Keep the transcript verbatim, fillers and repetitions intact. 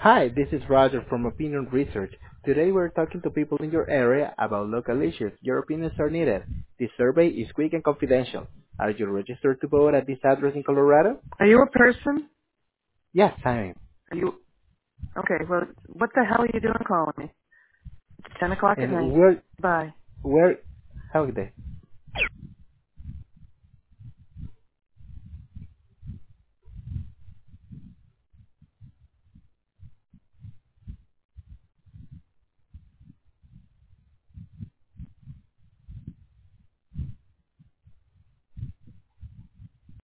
Hi, this is Roger from Opinion Research. Today we're talking to people in your area about local issues. Your opinions are needed. This survey is quick and confidential. Are you registered to vote at this address in Colorado? Are you a person? Yes, I am. Are you okay? Well, what the hell are you doing calling me? It's ten o'clock at And night. where, Bye. where, how are they?